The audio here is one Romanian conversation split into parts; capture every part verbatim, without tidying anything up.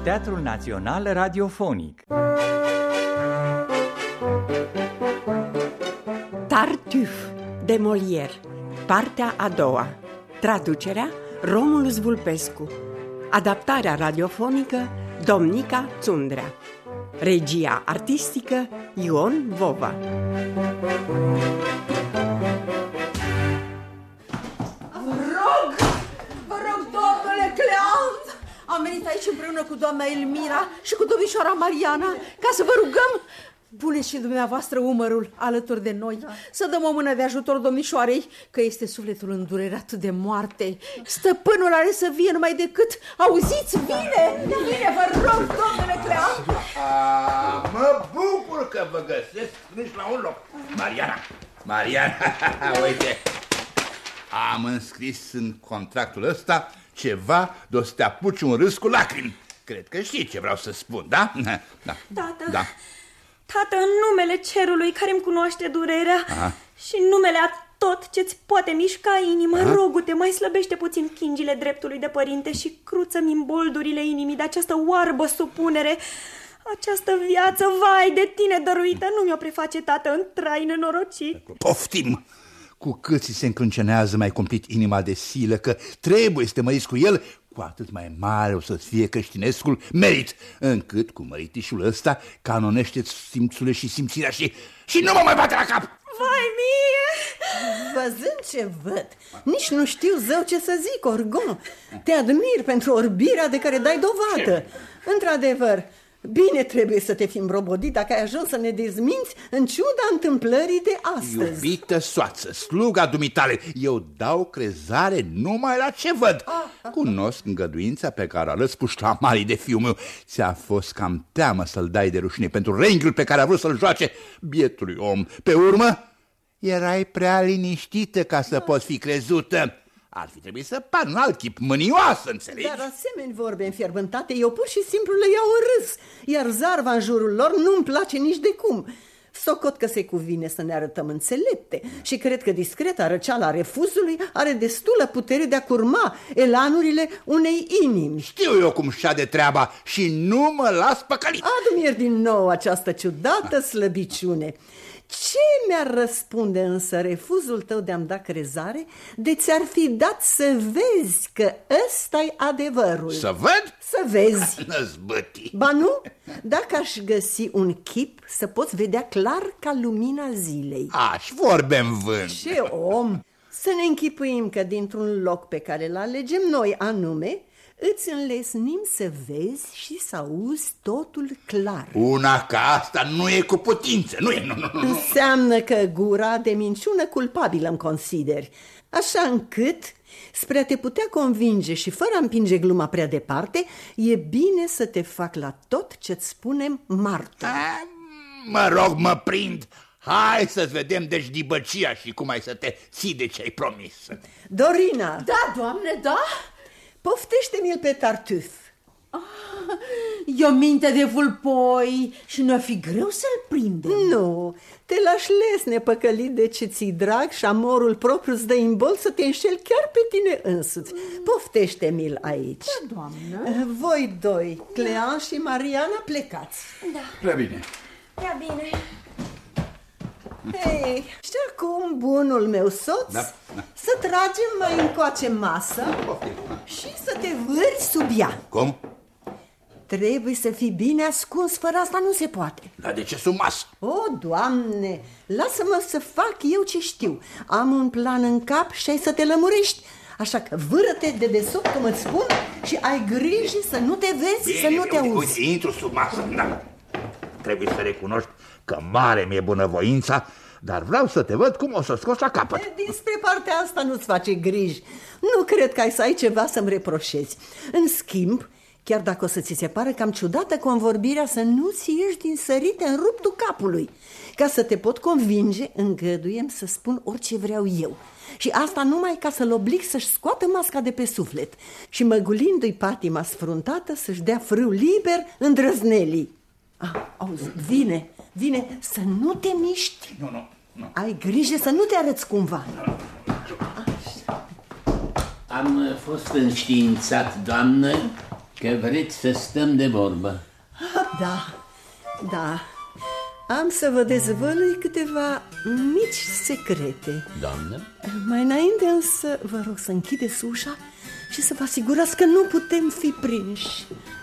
Teatrul Național Radiofonic. Tartuffe de Molière, partea a doua. Traducerea Romulus Vulpescu. Adaptarea radiofonică Domnica Țundrea. Regia artistică Ion Vova. Vă rog, vă rog, domnule Cleant, am venit aici împreună cu doamna Elmira și cu domnișoara Mariana ca să vă rugăm, puneți și dumneavoastră umărul alături de noi, da. Să dăm o mână de ajutor domnișoarei, că este sufletul îndurerat de moarte. Stăpânul are să vie numai decât, auziți, vine, vine, vă rog, domnule Cleant. A, mă bucur că vă găsesc nici la un loc. Mariana, Mariana, uite, am înscris în contractul ăsta ceva de o să te apuci un râs cu lacrimi. Cred că știi ce vreau să spun, da? Da. Tată, da. Tată, în numele cerului care îmi cunoaște durerea, aha, și în numele a tot ce-ți poate mișca inima, aha, rogu-te, mai slăbește puțin chingile dreptului de părinte și cruță-mi în boldurile inimii de această oarbă supunere. Această viață, vai de tine dăruită, nu mi-o preface, tată, în trai nenorocit. Poftim! Cu cât ți se încrâncenează mai cumplit inima de silă că trebuie să te măriți cu el, cu atât mai mare o să-ți fie creștinescul merit, încât cu măritișul ăsta canonește-ți simțurile și simțirea și, și nu mă mai bate la cap! Vai mie! Văzând ce văd, nici nu știu zău ce să zic, Orgon. Te admir pentru orbirea de care dai dovadă. Într-adevăr, bine trebuie să te fi îmbrobodit dacă ai ajuns să ne dezminți în ciuda întâmplării de astăzi. Iubită soață, sluga dumitale, eu dau crezare numai la ce văd. Ah, Cunosc îngăduința pe care a lăs puștamarii de fiul meu. Ți-a fost cam teamă să-l dai de rușine pentru renghiul pe care a vrut să-l joace bietului om. Pe urmă, erai prea liniștită ca să ah. poți fi crezută. Ar fi trebuit să par un alt chip, mânioasă, înțelegi? Dar asemenea vorbe înfierbântate, eu pur și simplu le iau în râs, iar zarva în jurul lor nu-mi place nici de cum. Socot că se cuvine să ne arătăm înțelepte și cred că discreta răceala a refuzului are destulă putere de a curma elanurile unei inimi. Știu eu cum șade treaba și nu mă las păcălit. Adu-mi din nou această ciudată slăbiciune. Ce mi-ar răspunde însă refuzul tău de a-mi da crezare de ți-ar fi dat să vezi că ăsta-i adevărul? Să văd? Să vezi. Năzbătii. Ba nu? Dacă aș găsi un chip să poți vedea clar ca lumina zilei. Aș vorbe în vânt. Ce om! Să ne închipuim că dintr-un loc pe care îl alegem noi anume, îți înlesnim să vezi și să auzi totul clar. Una ca asta nu e cu putință, nu e, nu, nu, nu. Înseamnă că gura de minciună culpabilă îmi consideri, așa încât, spre a te putea convinge și fără a împinge gluma prea departe, e bine să te fac la tot ce-ți spunem martor. A, mă rog, mă prind. Hai să-ți vedem deci dibăcia și cum ai să te ții de ce ai promis. Dorina! Da, doamne, da? Poftește-mi-l pe Tartuffe. Ah, e o minte de vulpoi și nu-ar fi greu să-l prindem. Nu, te lași lesne păcălit de ce ți-i drag și amorul propriu îți dă imbol să te înșeli chiar pe tine însuți. Poftește-mi-l aici. Da, doamnă. Voi doi, Cleant și Mariana, plecați. Da. Prea bine. Prea bine. Hei, și acum, bunul meu soț, da, da. să tragem mai încoace masă și să te vârți sub ea. Cum? Trebuie să fii bine ascuns, fără asta nu se poate. Dar de ce sub masă? O, Doamne, lasă-mă să fac eu ce știu. Am un plan în cap și ai să te lămurești. Așa că vâră-te de desubt, cum îți spun, și ai grijă să nu te vezi, bine, să nu te auzi. Uite, intru sub masă, da. Trebuie să recunoști că mare mi-e bunăvoința, dar vreau să te văd cum o să scoți la capăt. Dinspre partea asta nu-ți face griji. Nu cred că ai să ai ceva să-mi reproșezi. În schimb, chiar dacă o să ți se pare cam ciudată convorbirea, să nu-ți ieși din sărite în ruptul capului. Ca să te pot convinge, îngăduiem să spun orice vreau eu. Și asta numai ca să-l oblig să-și scoată masca de pe suflet și, măgulindu-i patima sfruntată, să-și dea frâu liber îndrăznelii. Ah, auzi, vine, vine, să nu te miști. Nu, nu, nu. Ai grijă să nu te arăți cumva. Am fost înștiințat, doamnă, că vreți să stăm de vorbă. Da, da. Am să vă dezvălui câteva mici secrete. Doamnă? Mai înainte însă vă rog să închideți ușa și să vă asigurați că nu putem fi prinși.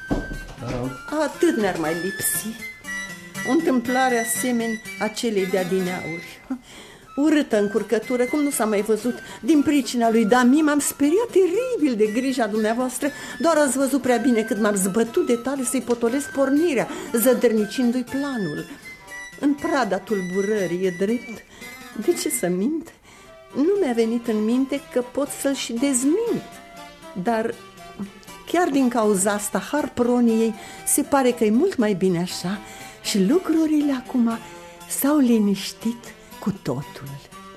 Atât ne-ar mai lipsi. O întâmplare asemeni acelei de adineauri. Urâtă încurcătură, cum nu s-a mai văzut. Din pricina lui Dami m-am speriat teribil de grija dumneavoastră. Doar ați văzut prea bine cât m-am zbătut de tale să-i potolesc pornirea, zădărnicindu-i planul. În prada tulburării, e drept. De ce să mint? Nu mi-a venit în minte că pot să-l și dezmint. Dar chiar din cauza asta, Harproniei se pare că e mult mai bine așa și lucrurile acum s-au liniștit cu totul.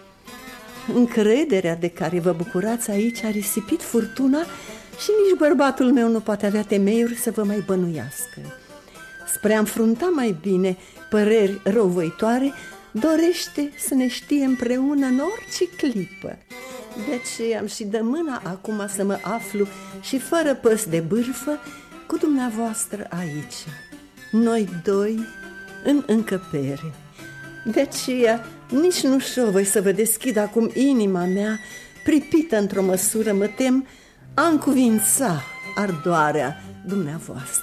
Încrederea de care vă bucurați aici a risipit furtuna și nici bărbatul meu nu poate avea temeiuri să vă mai bănuiască. Spre a înfrunta mai bine păreri răuvoitoare, dorește să ne știe împreună în orice clipă. De aceea am și de mâna acum să mă aflu și fără păs de bârfă cu dumneavoastră aici, noi doi în încăpere. De aceea nici nu șovăi să vă deschid acum inima mea, pripită într-o măsură, mă tem, a încuvința ardoarea dumneavoastră.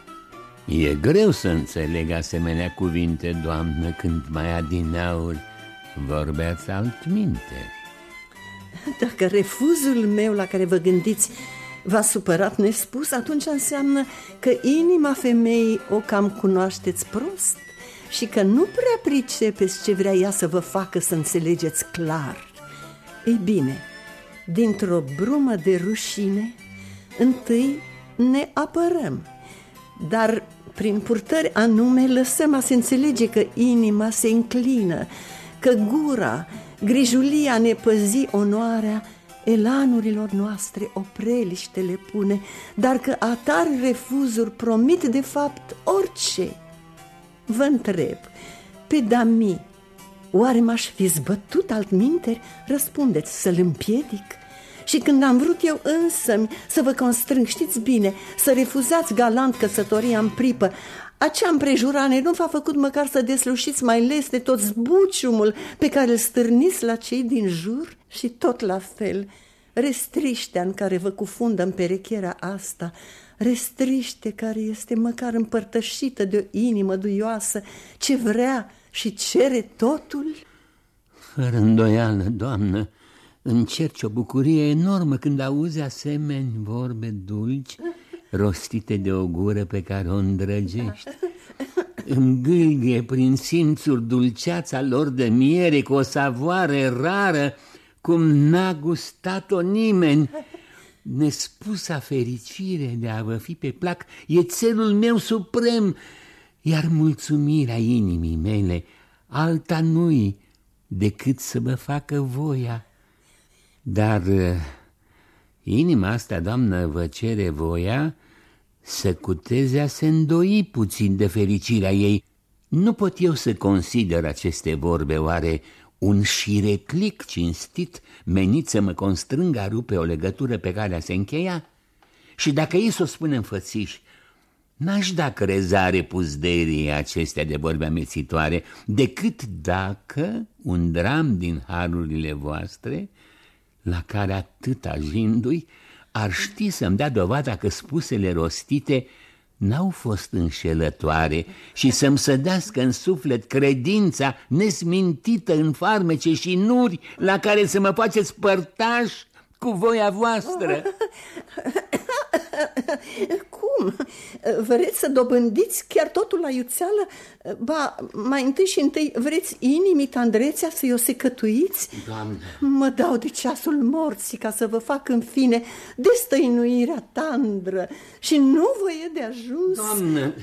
E greu să înțeleg asemenea cuvinte, doamnă, când mai adineauri vorbeați altminte. Dacă refuzul meu la care vă gândiți v-a supărat nespus, atunci înseamnă că inima femeii o cam cunoașteți prost și că nu prea pricepeți ce vrea ea să vă facă să înțelegeți clar. Ei bine, dintr-o brumă de rușine, întâi ne apărăm, dar prin purtări anume lăsăm a se înțelege că inima se înclină, că gura, grijulia ne păzi onoarea, elanurilor noastre opreliște le pune, dar că atari refuzuri promit de fapt orice. Vă întreb, pe Dami, oare m-aș fi zbătut altminteri? Răspundeți, să-l împiedic? Și când am vrut eu însămi să vă constrâng, știți bine, să refuzați galant căsătoria în pripă, acea împrejurare nu v-a făcut măcar să deslușiți mai les de tot zbuciumul pe care îl stârniți la cei din jur? Și tot la fel, restriștea în care vă cufundă în perecherea asta, restriște care este măcar împărtășită de o inimă duioasă, ce vrea și cere totul? Fără îndoială, doamnă, încerci o bucurie enormă când auzi asemeni vorbe dulci, rostite de o gură pe care o îndrăgești. Îngâlghe prin simțuri dulceața lor de miere cu o savoare rară, cum n-a gustat-o nimeni. Nespusa fericire de a vă fi pe plac e țelul meu suprem, iar mulțumirea inimii mele alta nu-i decât să vă facă voia. Dar inima asta, doamnă, vă cere voia să cuteze a se îndoi puțin de fericirea ei. Nu pot eu să consider aceste vorbe oare un șiretlic cinstit menit să mă constrângă a rupe o legătură pe care a se încheia? Și dacă ei s-o spune în fățiș, n-aș da crezare puzderii acestea de vorbe amețitoare, decât dacă un dram din harurile voastre, la care atât ajindu-i, ar ști să-mi dea dovada că spusele rostite n-au fost înșelătoare și să-mi sădească în suflet credința nesmintită în farmece și nuri la care să mă faceți părtaș cu voia voastră. Cum? Vreți să dobândiți chiar totul la iuțeală? Ba, mai întâi și întâi vreți inimii tandrețea să-i o secătuiți? Doamne! Mă dau de ceasul morții ca să vă fac în fine destăinuirea tandră și nu vă e de ajuns. Doamne!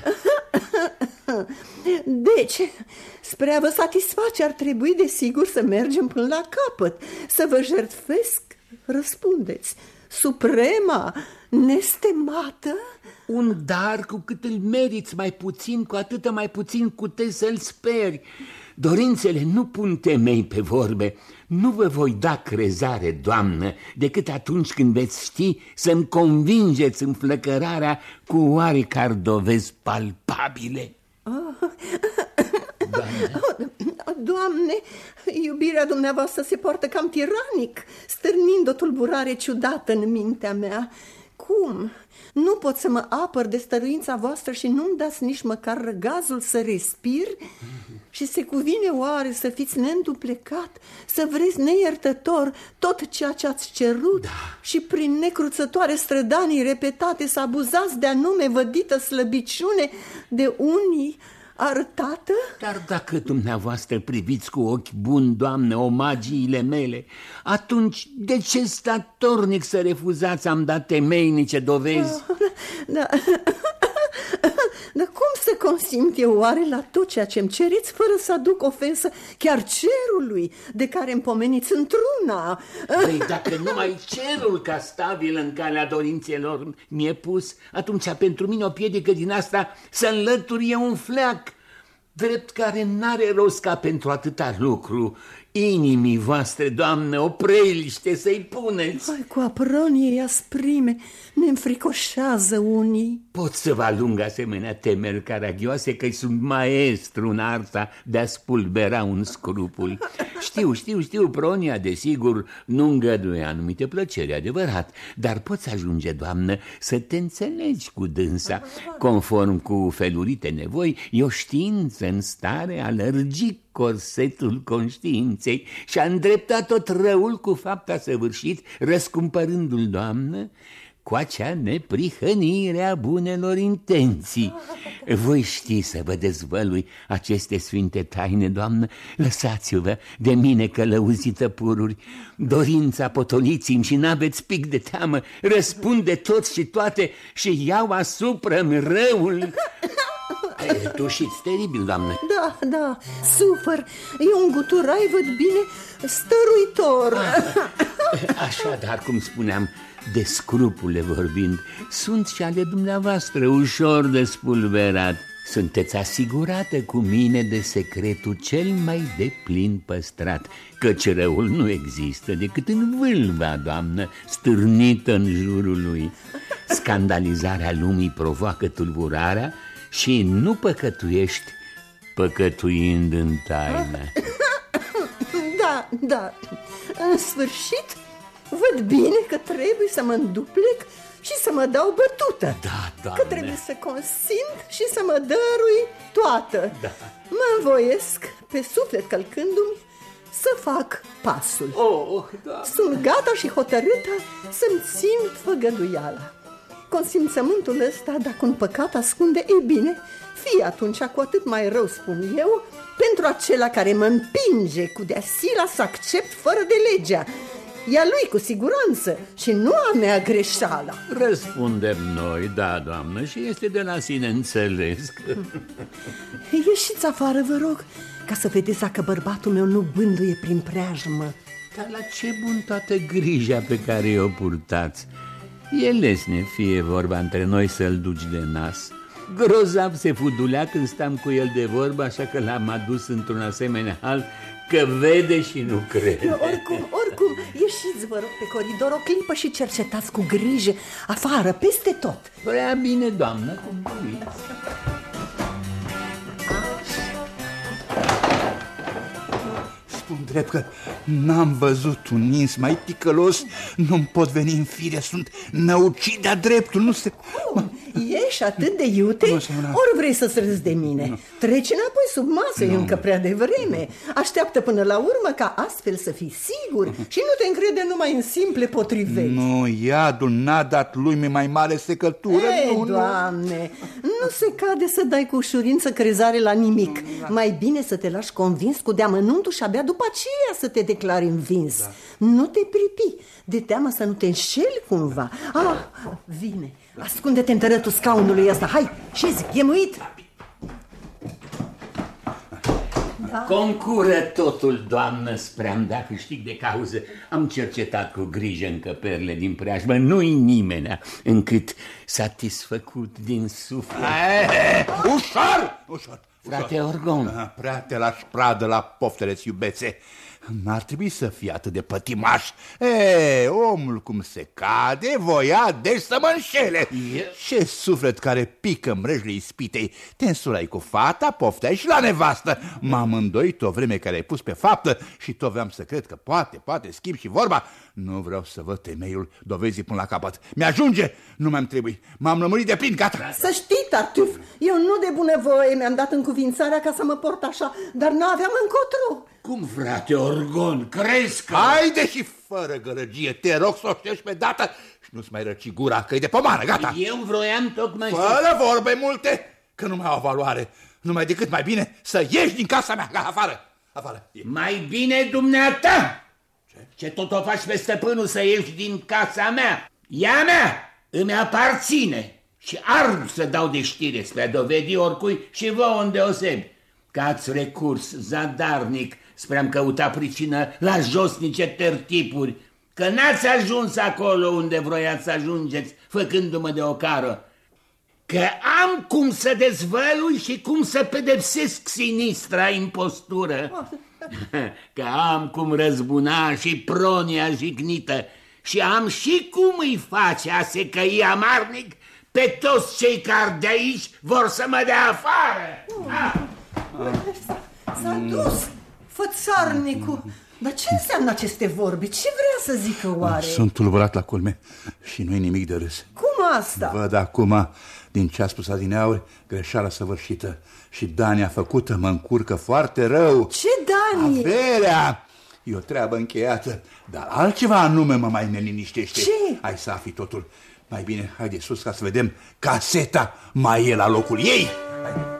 Deci, spre a vă satisface ar trebui desigur să mergem până la capăt, să vă jertfesc, răspundeți, suprema, nestemată? Un dar cu cât îl meriți mai puțin, cu atât mai puțin cutezi să-l speri. Dorințele nu pun temei pe vorbe. Nu vă voi da crezare, Doamnă, decât atunci când veți ști să-mi convingeți înflăcărarea cu oarecare dovezi palpabile. Oh. Doamne. Oh, Doamne, iubirea dumneavoastră se poartă cam tiranic, stârnind o tulburare ciudată în mintea mea. Cum? Nu pot să mă apăr de stăruința voastră și nu-mi dați nici măcar răgazul să respir? Și se cuvine oare să fiți neînduplecat, să vreți neiertător tot ceea ce ați cerut, da, și prin necruțătoare strădanii repetate să abuzați de anume vădită slăbiciune de unii arătată? Dar dacă dumneavoastră priviți cu ochi buni, Doamne, omagiile mele, atunci de ce statornic să refuzați am dat temeinice dovezi? Da, da. Dar cum să consimt eu oare la tot ceea ce-mi cereți fără să aduc ofensă chiar cerului de care îmi pomeniți într-una? Păi dacă numai cerul ca stabil în calea dorințelor mi-e pus, atunci pentru mine o piedică din asta să înlături un fleac, drept care n-are rost ca pentru atâta lucru inimii voastre, Doamnă, o preliște să-i puneți. Hai, cu aproniei asprime ne înfricoșează unii. Pot să vă alung asemenea temeri caragioase că sunt maestru în arta de a spulbera un scrupul. Știu, știu, știu, Pronia, desigur, nu îngăduie anumite plăceri, adevărat, dar poți ajunge, Doamnă, să te înțelegi cu dânsa. Conform cu felurite nevoi, e o știință în stare a lărgi corsetul conștiinței și a îndreptat tot răul cu fapta săvârșit, răscumpărându-l, Doamnă, cu acea neprihănire a bunelor intenții. Voi ști să vă dezvălui aceste sfinte taine, Doamnă, lăsați-vă de mine călăuzită pururi. Dorința potoliți-mi și n-aveți pic de teamă, răspund de toți și toate și iau asupra-mi răul. E, tu și-ți teribil, Doamnă. Da, da, sufăr. E un guturai, văd bine, stăruitor. Așadar, cum spuneam, de scrupule vorbind, sunt și ale dumneavoastră ușor de spulberat. Sunteți asigurată cu mine de secretul cel mai deplin păstrat, căci răul nu există decât în vâlva, Doamnă, stârnită în jurul lui. Scandalizarea lumii provoacă tulburarea și nu păcătuiești păcătuind în taină. Da, da, în sfârșit văd bine că trebuie să mă înduplec și să mă dau bătută. Da, Doamne. Că trebuie să consimt și să mă dărui toată. Da. Mă învoiesc, pe suflet călcându-mi, să fac pasul. Oh, Doamne. Sunt gata și hotărâtă să-mi țin făgăduiala. Consimțământul ăsta, dacă un păcat ascunde, e bine, fie atunci cu atât mai rău, spun eu, pentru acela care mă împinge cu de-a sila să accept fără de legea. E a lui cu siguranță și nu a mea greșeala. Răspundem noi, da, Doamnă, și este de la sine înțeles. Ieșiți afară, vă rog, ca să vedeți dacă bărbatul meu nu bânduie prin preajmă. Dar la ce bunătate grija pe care o purtați! E lesne fie vorba între noi să-l duci de nas. Grozav se fudulea când stam cu el de vorbă, așa că l-am adus într-un asemenea hal că vede și nu crede. Oricum, oricum, ieșiți, vă rog, pe coridor o clipă și cercetați cu grijă afară, peste tot. Prea bine, Doamnă, cum doriți. Spun drept că n-am văzut un nins mai ticălos, nu-mi pot veni în fire, sunt năucit de-a dreptul, nu se... Cum? Ești atât de iute? Ori vrei să-ți râzi de mine? Nu. Trece înapoi sub masă, nu. E încă prea devreme. Așteaptă până la urmă ca astfel să fii sigur și nu te încrede numai în simple potriveli. Nu, iadul n-a dat lui mai mare secătură. Ei, nu, Doamne, nu. nu se cade să dai cu ușurință crezare la nimic. Da. Mai bine să te lași convins cu deamănuntul și abia după aceea să te declari învins. Da. Nu te pripi, de teamă să nu te înșeli cumva. Ah, vine. Ascunde-te în tărătul scaunului ăsta. Hai, șezi, e muit. Concură totul, doamnă, spre-am da câștig de cauză. Am cercetat cu grijă încăperile din preajmă. Nu-i nimenea încât satisfăcut din suflet. Ae, ușor, ușor. Frate Orgon. Prea te lași pradă la poftele-ți, iubețe. N-ar trebui să fii atât de pătimaș. E, omul cum se cade, voia deci să mă înșele. E... Ce suflet care pică mrejile ispitei. Te însurai cu fata, pofteai și la nevastă. M-am îndoit o vreme care ai pus pe faptă și tot vreau să cred că poate, poate schimb și vorba. Nu vreau să văd temeiul dovezii până la capăt. Mi-ajunge, nu mi-am trebuie. M-am lămurit de plin, gata. Să știi, Tartuf, eu nu de bunăvoie mi-am dat încuvințarea ca să mă port așa, dar n-aveam încotro. Cum, frate Orgon, crezi că... Haide și fără gălăgie, te rog să o ștergi pe dată și nu-ți mai răci gura, că e de pomană, gata. Eu vroiam tocmai să... Fără vorbe multe, că nu mai au valoare. Numai decât mai bine să ieși din casa mea, gata, afară, afară. Mai bine, dumneata! Ce? Ce tot o faci pe stăpânul să ieși din casa mea? Ea mea îmi aparține și arm să dau de știre spre a dovedi oricui și vouă îndeosebi că ați recurs zadarnic spre a-mi căuta pricină la josnice tertipuri, că n-ați ajuns acolo unde vroiați să ajungeți, făcându-mă de ocară, că am cum să dezvălui și cum să pedepsesc sinistra impostură, că am cum răzbuna și pronia jignită și am și cum îi face a se căi amarnic pe toți cei care de aici vor să mă dea afară. Ah. S-a dus fățarnicul. Dar ce înseamnă aceste vorbe? Ce vrea să zică oare? Sunt tulburat la culme și nu-i nimic de râs. Cum asta? Văd acum, din ce a spus adineauri, greșeala săvârșită. Și Dania făcută mă încurcă foarte rău. Ce Danie? Averea! E o treabă încheiată, dar altceva anume mă mai neliniștește. Ce? Hai să afli totul. Mai bine, hai de sus ca să vedem caseta mai e la locul ei. Hai.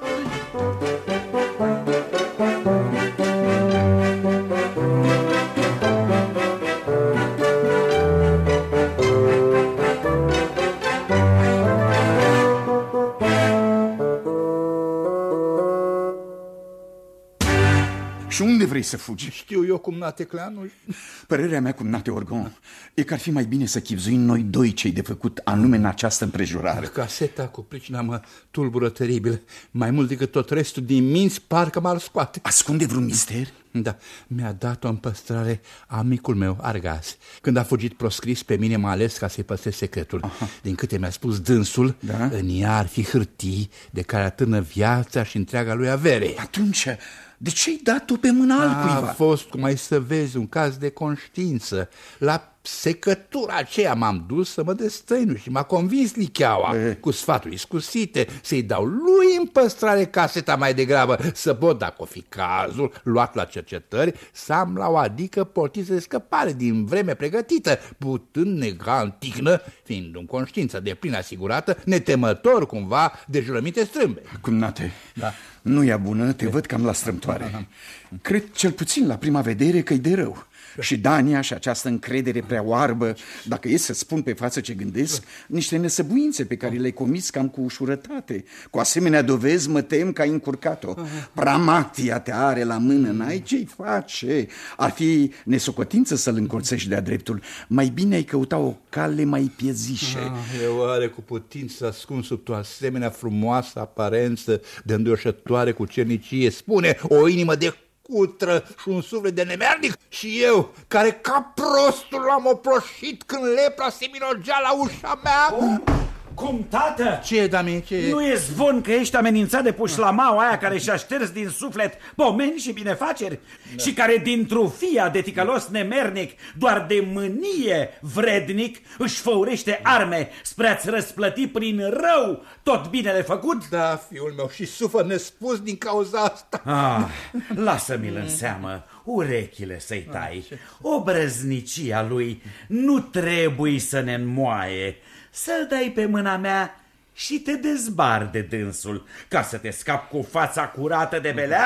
Și unde vrei să fugi? Știu eu, cumnate Cleanu. Părerea mea, cumnate Orgon, e că ar fi mai bine să chibzuim noi doi cei de făcut anume în această împrejurare. Caseta cu pricina mă tulbură teribil. Mai mult decât tot restul din minți, parcă m-ar scoate. Ascunde vreun mister? Da, mi-a dat-o în păstrare amicul meu, Argas. Când a fugit proscris, pe mine m-a ales ca să-i păstrez secretul. Aha. Din câte mi-a spus dânsul, da? În ea ar fi hârtii de care atârnă viața și întreaga lui avere. Atunci... de ce-ai dat-o pe mâna altcuiva? A fost, cum ai să vezi, un caz de conștiință. La secătura aceea m-am dus să mă destăinu și m-a convins licheaua, e. Cu sfaturi iscusite, să-i dau lui în păstrare caseta mai degrabă, să pot, dacă o fi cazul, luat la cercetări, să am la o adică portiță de scăpare din vreme pregătită, putând nega în tihnă, fiind în conștiință de plin asigurată, netemător cumva de jurăminte strâmbe. Cumnate, da. Nu e bună, te văd cam la strâmtoare. Cred cel puțin la prima vedere că-i de rău. Și Dania și această încredere prea oarbă, dacă e să spun pe față ce gândesc, niște nesăbuințe pe care le-ai comis cam cu ușurătate. Cu asemenea dovezi mă tem că ai încurcat-o. Pramatia te are la mână, n-ai ce-i face. Ar fi nesocotință să-l încurțești de-a dreptul. Mai bine ai căuta o cale mai piezișe. Ah, e oare cu putință ascuns sub o asemenea frumoasă aparență de îndoșătoare cu cernicie? Spune, o inimă de cutră și un suflet de nemernic? Și eu, care ca prostul l-am oploșit când lepra se minogea la ușa mea? Oh, cum, tată? Ce, Dami, ce? Nu e zvon că ești amenințat de pușlamaua aia care și-a șters din suflet pomeni și binefaceri? Da. Și care dintr-o fia de ticălos nemernic, doar de mânie vrednic, își făurește arme spre a-ți răsplăti prin rău tot binele făcut? Da, fiul meu, și sufăr nespus din cauza asta. Ah, lasă-mi-l în seamă, urechile să-i tai. Obrăznicia lui nu trebuie să ne înmoaie. Să-l dai pe mâna mea și te dezbar de dânsul, ca să te scapi cu fața curată de belea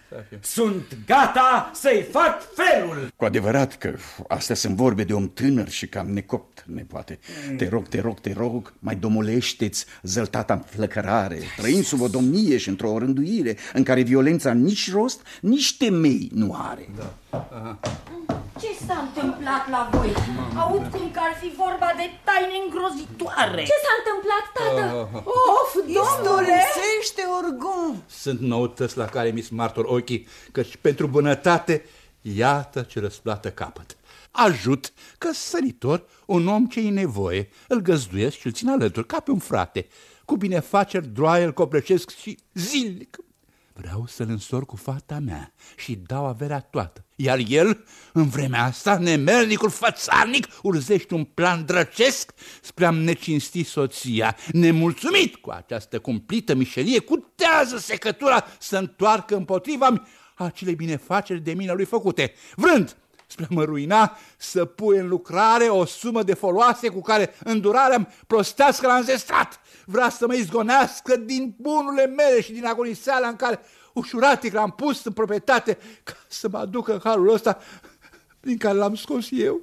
Sunt gata să-i fac felul. Cu adevărat că astea sunt vorbe de om tânăr și cam necopt, nepoate. Te rog, te rog, te rog, mai domolește-ți zăltata înflăcărare. Trăim sub o domnie și într-o rânduire în care violența nici rost, nici temei nu are. Da. Aha. Ce s-a întâmplat la voi? Aud cum că ar fi vorba de taine îngrozitoare. Ce s-a întâmplat, tată? Of, domnule! Istusește, Orgon! Sunt noutăți la care mi-s martor ochii, căci pentru bunătate, iată ce răsplată capăt. Ajut că săritor un om ce-i nevoie, îl găzduiesc și îl țin alături, ca pe un frate. Cu binefaceri droaie îl copleșesc și zilnic. Vreau să-l însor cu fata mea și dau averea toată. Iar el, în vremea asta, nemernicul fățarnic, urzește un plan drăcesc spre a-mi necinsti soția. Nemulțumit cu această cumplită mișelie, cutează secătura să întoarcă împotriva acele binefaceri de mine lui făcute, vrând, spre a mă ruina, să pui în lucrare o sumă de foloase cu care îndurarea-mi prostească l-a înzestrat. Vrea să mă izgonească din bunurile mele și din agoniseala în care ușuratic l-am pus în proprietate ca să mă aducă în halul ăsta prin care l-am scos eu.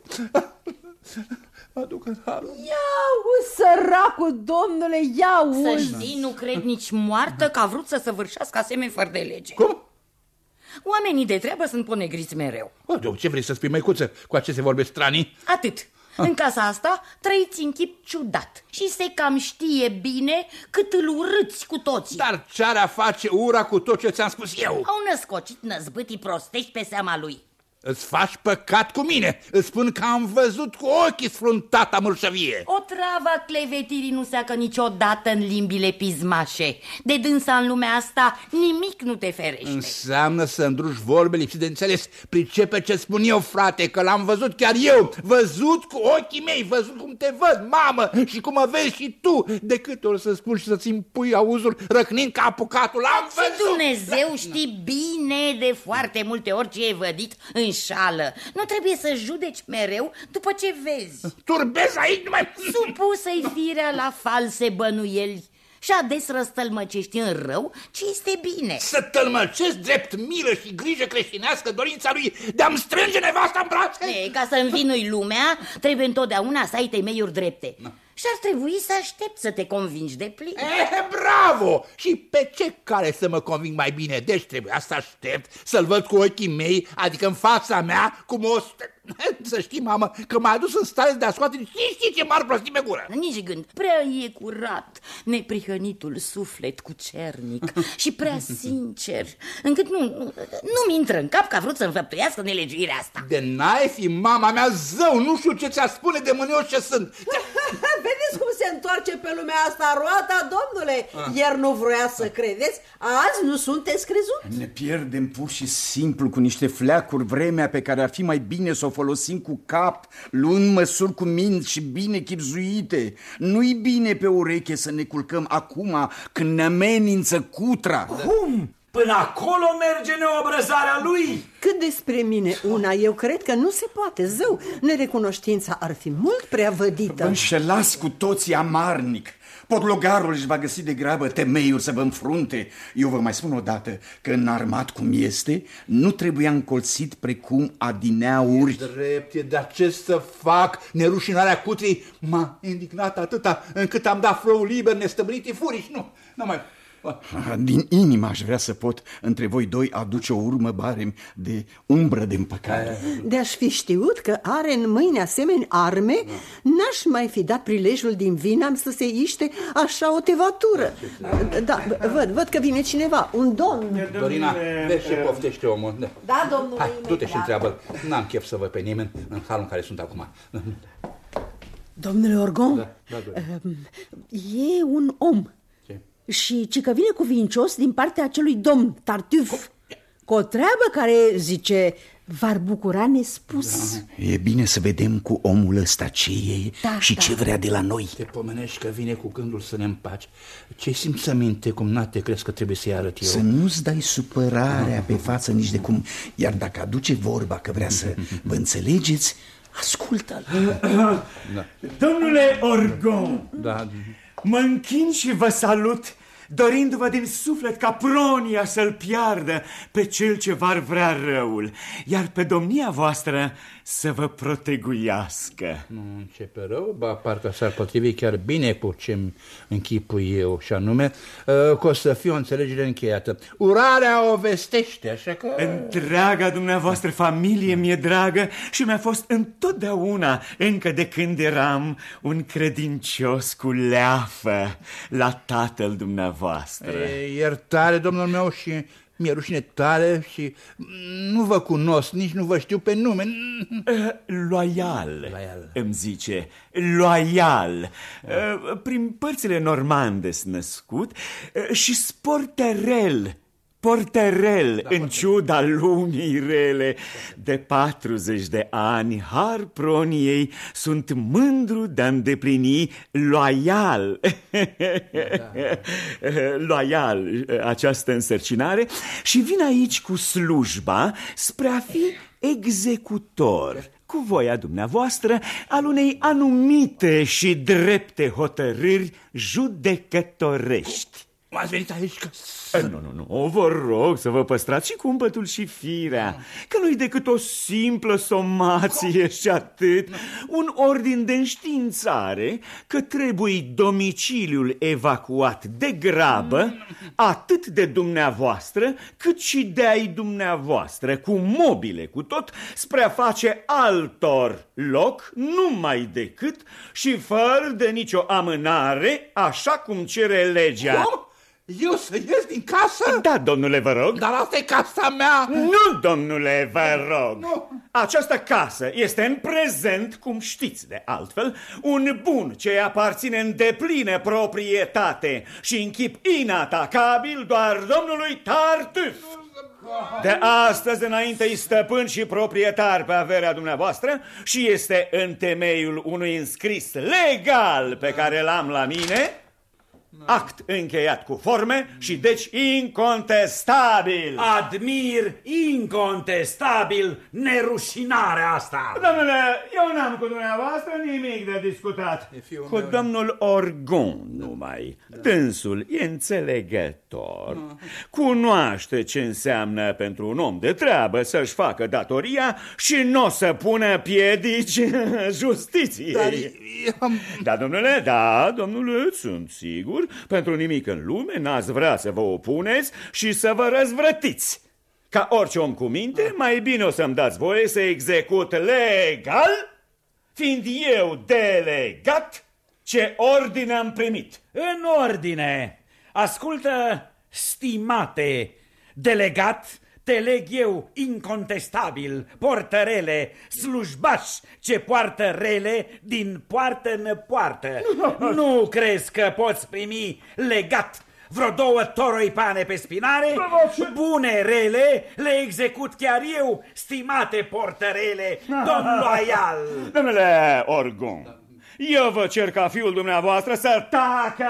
Mă aduc în halul. Ia-u, săracul domnule, ia-u! Să știi, nu cred nici moartă că a vrut să săvârșească asemenea fără de lege. Cum? Oamenii de treabă sunt ponegriți mereu. O, ce vrei să spui, măicuță, cu aceste vorbe stranii? Atât. În casa asta trăiți în chip ciudat și se cam știe bine cât îl urâți cu toții. Dar ce-ar a face ura cu tot ce ți-am spus eu? Au născocit năzbâtii prostești pe seama lui. Îți faci păcat cu mine. Îți spun că am văzut cu ochii sfruntata mărșăvie. O travă a clevetirii nu seacă niciodată în limbile pismașe. De dânsa în lumea asta nimic nu te ferește. Înseamnă să îndruși vorbe lipsit de înțeles. Pricepe ce spun eu, frate, că l-am văzut chiar eu. Văzut cu ochii mei, văzut cum te văd, mamă, și cum mă vezi și tu. De câte ori să spun și să-ți impui auzul răcnind ca apucatul. L-am văzut. Și Dumnezeu știi bine de foarte multe ori ce e vădit în șală. Nu trebuie să judeci mereu după ce vezi. Turbezi aici numai... Supusă-i firea la false bănuieli și ades răstălmăcești în rău ce este bine. Să tălmăcesc drept milă și grijă creștinească dorința lui de a-mi strânge nevasta în brațe? E, ca să învinui lumea, trebuie întotdeauna să ai temeiuri drepte. Na. Și ar trebui să aștepți să te convingi de plin. Eh, bravo! Și pe ce care să mă conving mai bine? Deci trebuia să aștept să-l văd cu ochii mei, adică în fața mea, cum o... Să știi, mamă, că m-a adus în stare de a scoate și știi ce m-ar prosti pe gură. Nici gând, prea e curat neprihănitul suflet cu cernic și prea sincer, încât nu, nu, nu-mi intră în cap că a vrut să înfăptuiască nelegiuirea asta. De n-ai fi mama mea zău, nu știu ce ți-a spune de mânios ce sunt. Vedeți cum se întoarce pe lumea asta roata, domnule? Ah. Iar nu vroia să credeți, azi nu sunteți crezuți. Ne pierdem pur și simplu cu niște fleacuri vremea pe care ar fi mai bine să o folosim cu cap, luând măsuri cu minți și bine chipzuite. Nu-i bine pe ureche să ne culcăm acum când ne amenință cutra. Cum? Până acolo merge neobrăzarea lui? Cât despre mine una, eu cred că nu se poate, zău. Nerecunoștința ar fi mult prea vădită. Vă înșelați cu toții amarnic. Podlogarul își va găsi de grabă temeiuri să vă înfrunte. Eu vă mai spun odată că înarmat cum este, nu trebuia încolțit precum adineauri. E drept, e, dar ce să fac? Nerușinarea cutrii m-a indignat atâta încât am dat frăul liber nestăbânit furii și nu, nu mai... Din inimă aș vrea să pot între voi doi aduce o urmă barem de umbră de împăcare. De-aș fi știut că are în mâini asemenea arme, n-aș mai fi dat prilejul din vina să se iște așa o tevatură. Da, văd, văd că vine cineva, un domn. Dorina, vezi ce poftește omul. Da, domnule. Hai, du-te și întreabă. N-am chef să văd pe nimeni în halul în care sunt acum. Domnule Orgon, da, da, e un om. Și ci că vine cuvincios din partea acelui domn Tartuf, cu o treabă care, zice, v-ar bucura nespus. Da. E bine să vedem cu omul ăsta ce e da, și da. ce vrea de la noi. Te pomenești că vine cu gândul să ne împaci. Ce simțăminte cum n-a te crezi că trebuie să-i arăt eu? Să nu-ți dai supărarea pe față nici de cum. Iar dacă aduce vorba că vrea să vă înțelegeți, ascultă-l. Da. Domnule Orgon, da. mă închin și vă salut dorindu-vă din suflet ca Pronia să-l piardă pe cel ce v-ar vrea răul, iar pe domnia voastră să vă proteguiască. Nu începe rău, ba parcă s-ar potrivi chiar bine cu ce-mi închipui eu, și anume uh, că o să fie o înțelegere încheiată. Urarea o vestește, așa că... Întreaga dumneavoastră familie mi-e dragă și mi-a fost întotdeauna, încă de când eram un credincios cu leafă la tatăl dumneavoastră. E, iertare, domnul meu, și mi-e rușine tare și nu vă cunosc, nici nu vă știu pe nume. Loial, Loial. Îmi zice, Loial. Da. Prin părțile normande s născut și sporterel. Porterel, da, în ciuda lumii rele, de patruzeci de ani, har Proniei, sunt mândru de a îndeplini loial, da. loial această însărcinare și vin aici cu slujba spre a fi executor, cu voia dumneavoastră, al unei anumite și drepte hotărâri judecătorești. M-ați venit aici că... Nu, nu, nu, vă rog să vă păstrați și cumpătul și firea, că nu-i decât o simplă somație și atât, un ordin de înștiințare că trebuie domiciliul evacuat de grabă, atât de dumneavoastră, cât și de ai dumneavoastră, cu mobile, cu tot, spre a face altor loc, numai decât și fără de nicio amânare, așa cum cere legea. Cum? Eu să ies din casă? Da, domnule, vă rog. Dar asta e casa mea. Nu, domnule, vă rog. Nu. Această casă este în prezent, cum știți de altfel, un bun ce aparține în deplină proprietate și în chip inatacabil doar domnului Tartuf. De astăzi înainte-i stăpân și proprietar pe averea dumneavoastră și este în temeiul unui înscris legal pe care l-am la mine... Act încheiat cu forme și deci incontestabil. Admir incontestabil nerușinarea asta. Domnule, eu n-am cu dumneavoastră nimic de discutat. Cu meu... domnul Orgon numai. Da. Dânsul e înțelegător. Da. Cunoaște ce înseamnă pentru un om de treabă să-și facă datoria și nu o să pună piedici justiției. Dar eu... Da, domnule, da, domnule, sunt sigur. Pentru nimic în lume n-ați vrea să vă opuneți și să vă răzvrătiți. Ca orice om cu minte, mai bine o să-mi dați voie să execut legal, fiind eu delegat, ce ordine am primit. În ordine. Ascultă, stimate delegat, te leg eu incontestabil, portărele, slujbași ce poartă rele din poartă în poartă. Nu crezi că poți primi legat vreo două toroipane pe spinare? Bune rele, le execut chiar eu, stimate portărele, domn Loial. Domnule Orgon, eu vă cer ca fiul dumneavoastră să tacă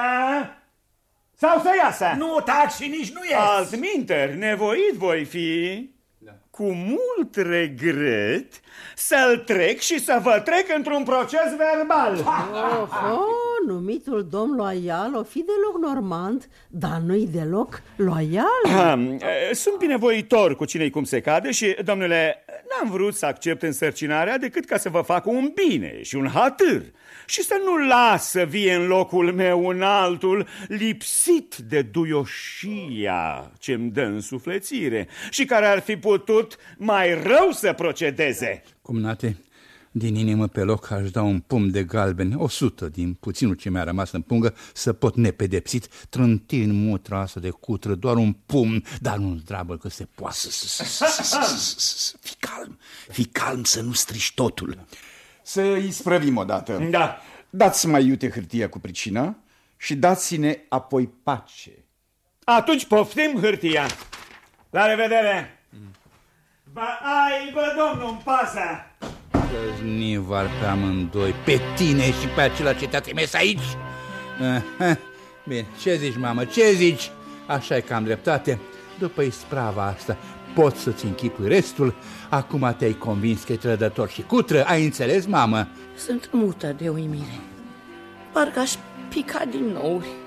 sau să iasă. Nu tac și nici nu ies. Altminteri, nevoit voi fi, da, cu mult regret, să-l trec și să vă trec într-un proces verbal. Oho, numitul domn Loial o fi deloc normand, dar nu-i deloc loial. Sunt binevoitor cu cine-i cum se cade și, domnule, n-am vrut să accept însărcinarea decât ca să vă fac un bine și un hatâr și să nu las să vie în locul meu un altul lipsit de duioșia ce-mi dă însuflețire și care ar fi putut mai rău să procedeze. Cumnate, din inimă pe loc aș da un pumn de galbeni, o sută din puținul ce mi-a rămas în pungă, să pot nepedepsit trânti în mutra asta de cutră, doar un pumn, dar nu zdravă că se poate. Fii calm, fii calm să nu strici totul. Să îi sprăvim odată. Da. Dați mai iute hârtia cu pricina și dați-ne apoi pace. Atunci poftim hârtia. La revedere. Ba ai, bă, domnul, în pasă. Nivar pe amândoi, pe tine și pe acela ce te-a trimis aici. Bine, ce zici, mamă, ce zici? Așa e că am dreptate. După isprava asta poți să-ți închipui restul. Acum te-ai convins că e trădător și cutră. Ai înțeles, mamă? Sunt mută de uimire. Parcă aș pica din nou.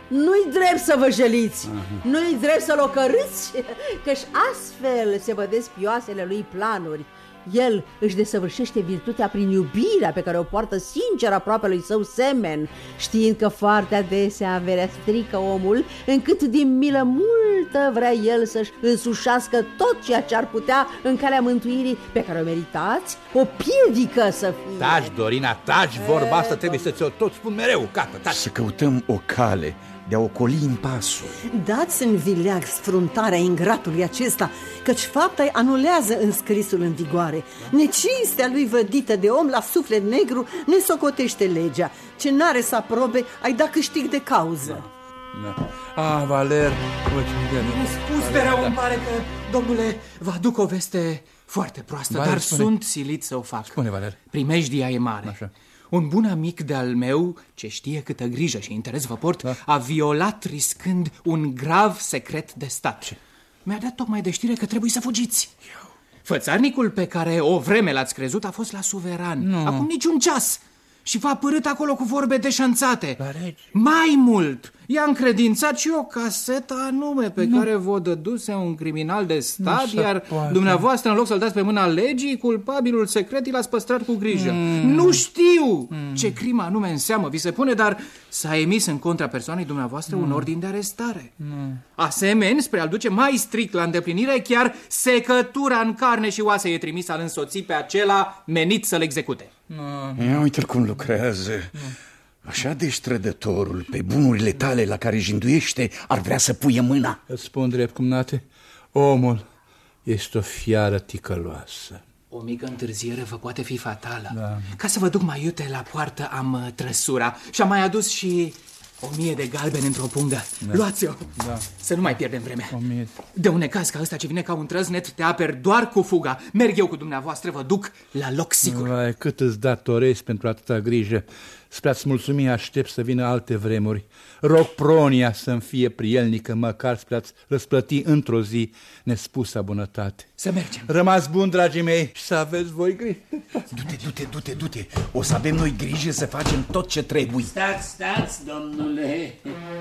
Nu-i drept să vă jeliți, nu-i drept să-l ocărâți, că-și astfel se vădesc pioasele lui planuri. El își desăvârșește virtutea prin iubirea pe care o poartă sincer aproape lui său semen, știind că foarte adesea averea strică omul, încât din milă multă vrea el să-și însușească tot ceea ce ar putea în calea mântuirii pe care o meritați, o piedică să fie. Taci, Dorina, taci, vorba asta trebuie să ți-o tot spun mereu, gata, taci. Să căutăm o cale de a ocoli impasul. Dați în vileag sfruntarea ingratului acesta, căci fapta anulează înscrisul în vigoare. Necinstea lui vădită de om la suflet negru ne socotește legea. Ce n-are să aprobe, ai da câștig de cauză. Da. Ah, Valer, uite, Spus de rău, îmi pare că, domnule, vă aduc o veste foarte proastă, Valer, dar spune. sunt silit să o fac. Spune, Valer. Primejdia e mare. Așa. Un bun amic de-al meu, ce știe câtă grijă și interes vă port, da. a violat riscând un grav secret de stat. Ce? Mi-a dat tocmai de știre că trebuie să fugiți. Eu. Fățarnicul pe care o vreme l-ați crezut a fost la suveran. Nu. Acum niciun ceas. Și v-a părât acolo cu vorbe deșanțate. Mai mult, i-a încredințat și o casetă anume pe nu. care vă dăduse un criminal de stat, iar poate. dumneavoastră, în loc să-l dați pe mâna legii, culpabilul secret l-ați păstrat cu grijă. Mm. Nu știu mm. ce crimă anume înseamnă, vi se pune, dar s-a emis în contra persoanei dumneavoastră mm. un ordin de arestare. Mm. Asemeni, spre a-l duce mai strict la îndeplinire, chiar secătura în carne și oase e trimis al însoții pe acela menit să-l execute. No. Ia uite-l cum lucrează. No. Așa de strădătorul pe bunurile tale la care jinduiește ar vrea să puie mâna. Îți spun drept, cumnate, omul este o fiară ticăloasă. O mică întârziere vă poate fi fatală. Da. Ca să vă duc mai iute la poartă am trăsura și am mai adus și o mie de galbeni într-o pungă. Da. Luați-o, da. Să nu mai pierdem vremea. De un necaz ca ăsta ce vine ca un trăznet, te aperi doar cu fuga. Merg eu cu dumneavoastră, vă duc la loc sigur. Vai, cât îți datorezi pentru atâta grijă. Spre a-ți mulțumi aștept să vină alte vremuri. Rog Pronia să-mi fie prielnică, măcar spre a-ți răsplăti într-o zi nespusa bunătate. Să mergem. Rămați bun, dragii mei, și să aveți voi grijă. Du-te, du-te, du-te, du-te. O să avem noi grijă să facem tot ce trebuie. Stați, stați, domnule.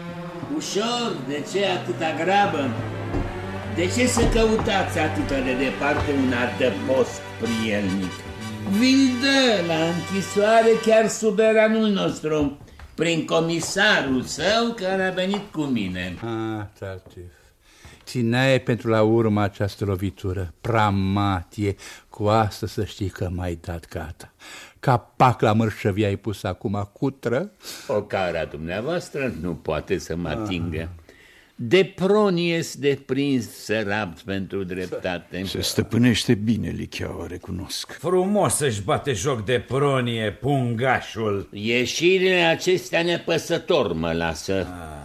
Ușor, de ce atâta grabă? De ce să căutați atâta de departe un adăpost prielnic? Vi-l dă la închisoare chiar suveranul nostru, prin comisarul său care a venit cu mine. Ah, Tartuf, țineai pentru la urmă această lovitură, pramatie, cu asta să știi că m-ai dat gata. Capac la mărșăvie ai pus acum cutră. O cara dumneavoastră nu poate să mă atingă. De pronies de prins sărapt pentru dreptate. Se stăpânește bine licheaua, recunosc. Frumos să-și bate joc de pronie, pungașul. Ieșirile acestea nepăsător mă lasă. Ah.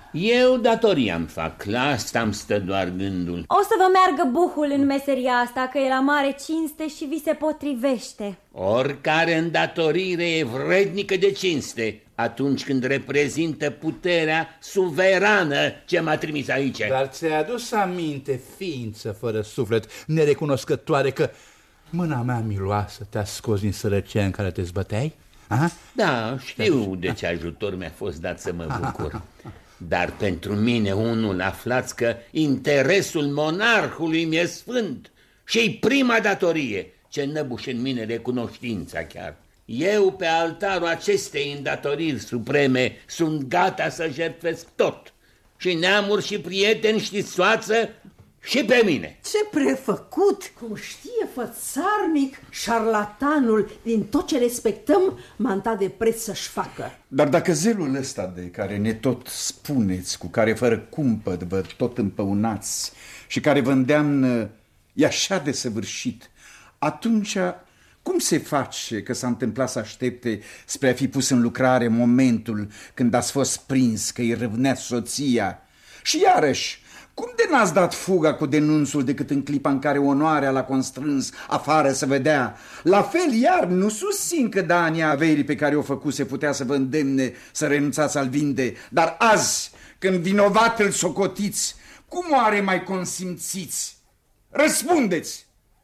Eu datoria-mi fac, la asta îmi stă doar gândul. O să vă meargă buhul în meseria asta, că e la mare cinste și vi se potrivește. Oricare îndatorire e vrednică de cinste atunci când reprezintă puterea suverană ce m-a trimis aici. Dar ți-ai adus aminte, ființă fără suflet, nerecunoscătoare, că mâna mea miloasă te-a scos din sărăcia în care te zbăteai? Aha? Da, știu de ce ajutor mi-a fost dat să mă bucur. Dar pentru mine unul aflați că interesul monarhului mi-e sfânt și-i prima datorie ce năbușe în mine recunoștința chiar. Eu pe altarul acestei îndatoriri supreme sunt gata să jertfesc tot, și neamuri și prieteni și soață și pe mine. Ce prefăcut! Cum știe fățarnic, șarlatanul din tot ce respectăm m-a dat de preț să-și facă. Dar dacă zelul ăsta de care ne tot spuneți, cu care fără cumpăt vă tot împăunați și care vă îndeamnă e așa de săvârșit, atunci cum se face că s-a întâmplat să aștepte spre a fi pus în lucrare momentul când ați fost prins că îi râvnea soția? Și iarăși, cum de n-ați dat fuga cu denunțul decât în clipa în care onoarea l-a constrâns afară să vedea? La fel, iar nu susțin că Dania averii pe care o făcuse putea să vă îndemne să renunțați al vinde, dar azi, când vinovat îl socotiți, cum oare mai consimțiți? Răspundeți!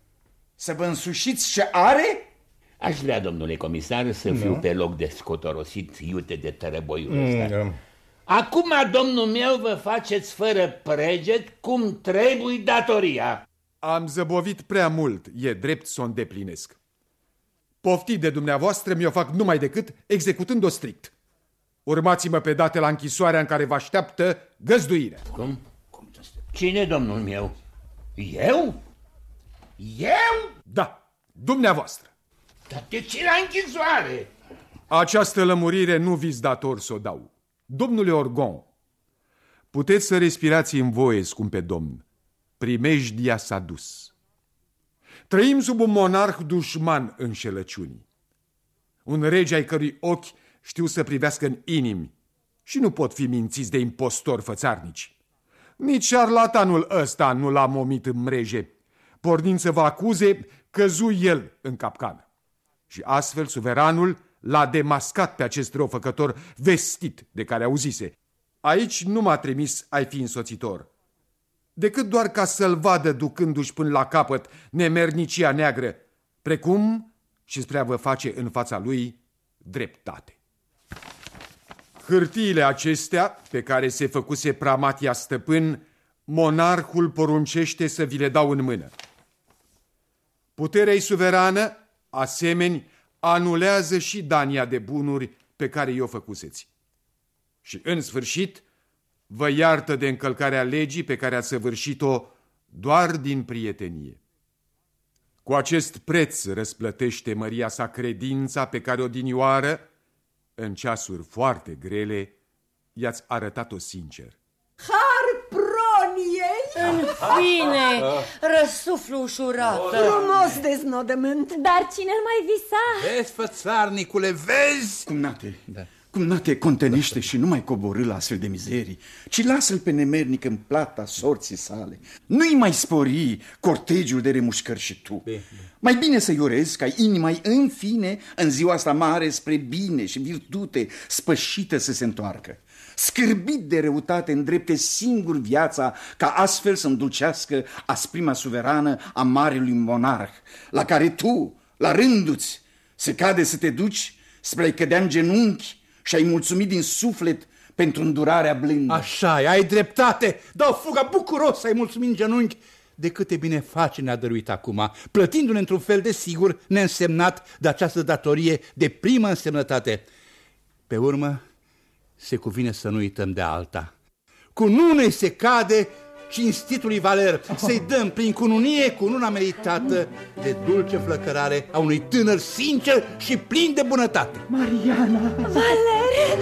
Să vă însușiți ce are? Aș vrea, domnule comisar, să fiu no. pe loc de scotorosit iute de tărăboiul ăsta. Mm, Acum, domnul meu, vă faceți fără preget cum trebuie datoria. Am zăbovit prea mult, e drept să o îndeplinesc. Poftit de dumneavoastră mi-o fac numai decât executând-o strict. Urmați-mă pe date la închisoarea în care vă așteaptă găzduirea. Cum? Cine, domnul meu? Eu? Eu? Da, dumneavoastră. Dar de ce la închisoare? Această lămurire nu vi-s dator să o dau. Domnule Orgon, puteți să respirați în voie, scumpe domn. Primejdia s-a dus. Trăim sub un monarh dușman înșelăciunii. Un rege ai cărui ochi știu să privească în inimi și nu pot fi mințiți de impostori fățarnici. Nici șarlatanul ăsta nu l-a momit în mreje, pornind să vă acuze, căzu el în capcană. Și astfel suveranul l-a demascat pe acest răufăcător vestit de care auzise. Aici nu m-a trimis ai fi însoțitor, decât doar ca să-l vadă ducându-și până la capăt nemernicia neagră, precum și spre a vă face în fața lui dreptate. Hârtiile acestea, pe care se făcuse Pramatia stăpân, monarhul poruncește să vi le dau în mână. Puterea-i suverană, asemeni, anulează și dania de bunuri pe care i-o făcuseți. Și, în sfârșit, vă iartă de încălcarea legii pe care ați săvârșit-o doar din prietenie. Cu acest preț răsplătește măria sa credința pe care odinioară, în ceasuri foarte grele, i-ați arătat-o sincer. Harproniei! În fine, răsuflu ușurată. Frumos deznodământ. Dar cine îl mai visa? Vezi, fățarnicule, vezi? Cumnate, da. Cumnate, contenește și nu mai coborî la astfel de mizerii, ci lasă-l pe nemernic în plata sorții sale. Nu-i mai spori cortegiul de remușcări și tu. Be, be. Mai bine să-i urezi ca inima-i în fine, în ziua asta mare, spre bine și virtute, spășită să se întoarcă. Scârbit de răutate îndrepte singur viața, ca astfel să îndulcească asprima suverană a marelui monarh, la care tu, la rânduți, se cade să te duci spre a-i cădea în genunchi și ai mulțumit din suflet pentru îndurarea blândă. Așa, ai dreptate. Dau fuga bucuros să-i mulțumim în genunchi. De câte bine face ne-a dăruit acum, plătindu-ne într-un fel de sigur, neînsemnat de această datorie de primă însemnătate. Pe urmă, se cuvine să nu uităm de alta. Cu nune se cade cinstitului Valer, să-i dăm prin cununie cununa meritată de dulce flăcărare a unui tânăr sincer și plin de bunătate. Mariana! Valer!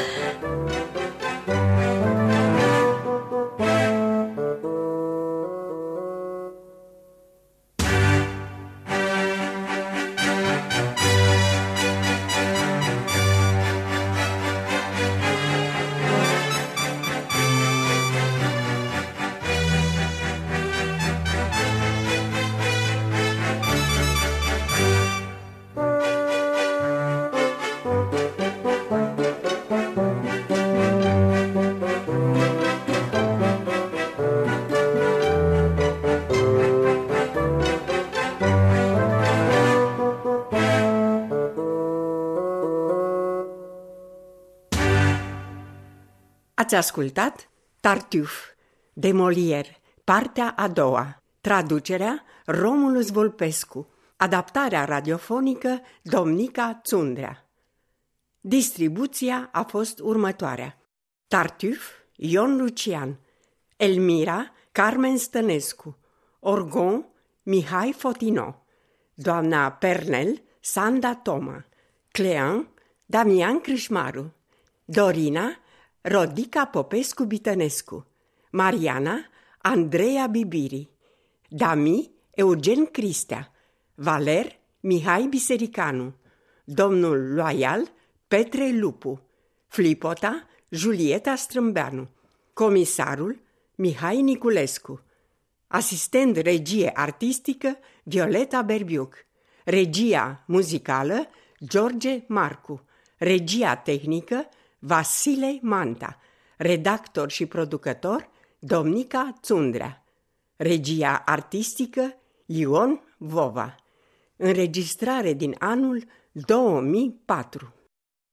Ați ascultat Tartuf de Molière, partea a doua, traducerea Romulus Vulpescu, adaptarea radiofonică Domnica Țundrea. Distribuția a fost următoarea: Tartuf, Ion Lucian; Elmira, Carmen Stănescu; Orgon, Mihai Fotino; doamna Pernel, Sanda Toma; Clean, Damian Crâșmaru; Dorina, Rodica Popescu-Bitănescu; Mariana, Andreea Bibiri; Dami, Eugen Cristea; Valer, Mihai Bisericanu; domnul Loial, Petre Lupu; Flipota, Julieta Strâmbeanu; comisarul, Mihai Niculescu; asistent regie artistică, Violeta Berbiuc; regia muzicală, George Marcu; regia tehnică, Vasile Manta; redactor și producător, Domnica Țundrea; regia artistică, Ion Vova; înregistrare din anul două mii patru.